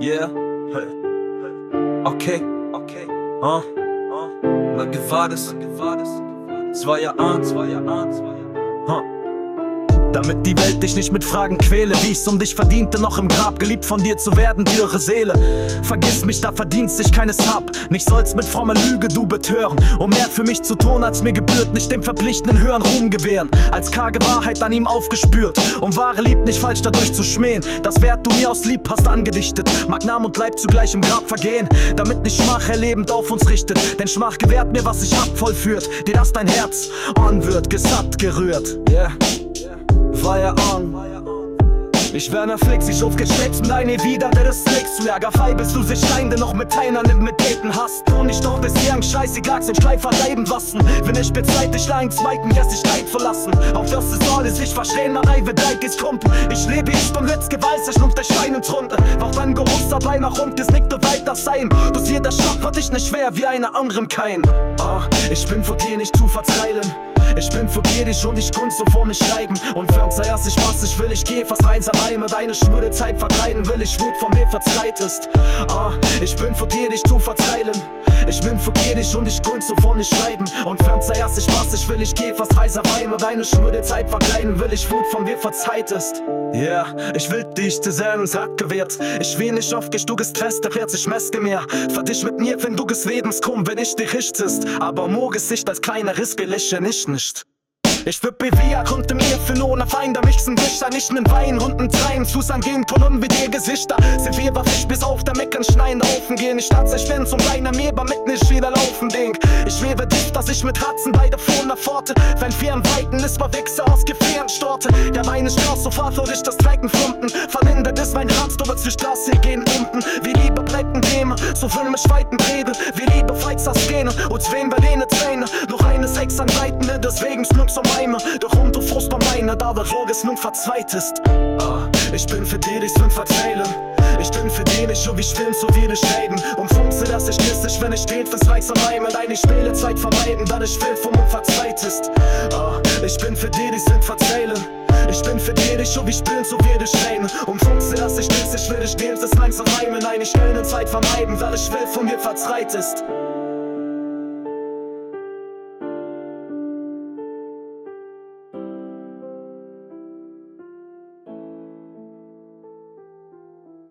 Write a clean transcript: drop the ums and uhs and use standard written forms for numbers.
Yeah. Okay. Lange war das? 2 Jahre an. Damit die Welt dich nicht mit Fragen quäle, wie ich's um dich verdiente, noch im Grab geliebt von dir zu werden, dürre Seele. Vergiss mich, da verdienst dich keines Hab. Nicht sollst mit frommer Lüge du betören, um mehr für mich zu tun, als mir gebührt. Nicht dem verpflichtenden höheren Ruhm gewähren, als karge Wahrheit an ihm aufgespürt. Um wahre Lieb nicht falsch dadurch zu schmähen, das Wert du mir aus Lieb hast angedichtet, mag Name und Leib zugleich im Grab vergehen. Damit nicht Schmach erlebend auf uns richtet, denn Schmach gewährt mir, was sich hab, vollführt. Dir das dein Herz on wird, gesatt gerührt. Yeah. Fire on. Ich Werner Flix, ich aufgesteckt und eine wieder, der ist nix. Zu Ärgerfrei bist du sich Steinde noch mit Teilnahme mit Daten hast. Und ich doch bis hier scheißegal, den Schleifer bleiben lassen. Wenn ich bezeit dich lang zweiten, lässt sich Leid verlassen. Auf das es alles ich verstehen, na Reive Dreik ist Kumpel. Ich lebe ich von Letz Gewalt, zerschnupft der Stein und Runde. Doch dann Geruchs dabei nach rund, ist nicht so weit das sein. Du siehst, der Schock wird dich nicht schwer wie einer anderen kein. Ich bin vor dir nicht zu verzeilen. Ich bin für dich und ich kunst so vor mich schreiben. Und für uns erst ich was ich will, ich geh fast rein Reime. Deine schwüre Zeit verkleiden will, ich Wut von mir verzweitest. Ich bin für dich zu verzeilen. Ich bin für dich und ich kunst so vor mich schreiben. Und für uns erst ich was ich will, ich geh fast rein Reime. Deine schwüre Zeit verkleiden will, ich Wut von mir verzeihest. Yeah, ich will dich zu sehr ins Rad gewährt. Ich will nicht oft gehst du gestresst, doch jetzt ich meske mehr. Für dich mit mir, wenn du des Lebens komm, wenn ich dich richtest. Aber mo Gesicht als kleiner Riss geläche nicht. Ich würd bewia konnte mir für ohne Feinde mich zum Dichter nicht nen Wein und nen Treiben Zusammen gehen Kolumnen wie dir Gesichter. Sind wir war Fisch bis auf der Mecken schneien laufen gehen. Ich statt sich wenn zum kleiner Meber mit nicht wieder laufen denk. Ich schwebe dicht, dass ich mit Ratzen beide vor der Pforte. Wenn wir im Weiten ist war Wichse aus Gefähren storte. Der Wein ist Straß, so fahrt durch das Treiken flumpen. Verlindet ist mein Herz, du wirst die Straße gehen unten. Wie Liebe bleibt ein Thema, so füll mich weiten Rede. Wie Liebe feizt das Szene, und wen bei denen Träne. Noch eine Sex an Seiten, deswegen schlug zum Weime. Doch und du Frust bei meiner, da wird Loges nun verzweitest. Ich bin für dich, ich will verzeilen. Ich bin für dich, so wie ich will, so wie ich reden. Und funze, dass ich lissig, wenn ich geht, fürs Reichs am Heim. Deine Spielezeit vermeiden, da ich will, vom und verzweitest. Ich bin für dich, ich will verzeilen. Ich bin für dich, so wie ich bin, so wie ich reden. Und funze, dass ich lissig, will ich gehen, fürs Reichs am Heim. Deine Spielezeit vermeiden, da ich will, von mir verzweitest.